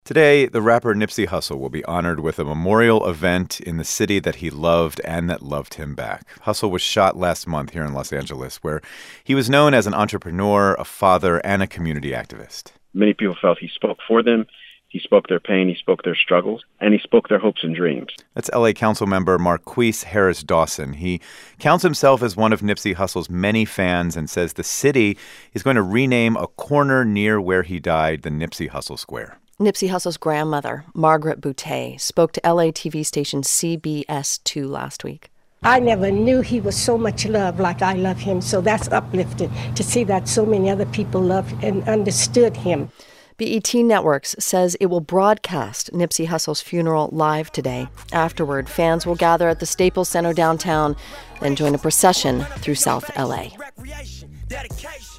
Today, the rapper Nipsey Hussle will be honored with a memorial event in the city that he loved and that loved him back. Hussle was shot last month here in Los Angeles, where he was known as an entrepreneur, a father, and a community activist. Many people felt he spoke for them. He spoke their pain, he spoke their struggles, and he spoke their hopes and dreams. That's L.A. Council member Marquise Harris Dawson. He counts himself as one of Nipsey Hussle's many fans and says the city is going to rename a corner near where he died the Nipsey Hussle Square. Nipsey Hussle's grandmother, Margaret Boutte, spoke to L.A. TV station CBS 2 last week. I never knew he was so much loved like I love him, so that's uplifting to see that so many other people loved and understood him. BET Networks says it will broadcast Nipsey Hussle's funeral live today. Afterward, fans will gather at the Staples Center downtown, then join a procession through South L.A.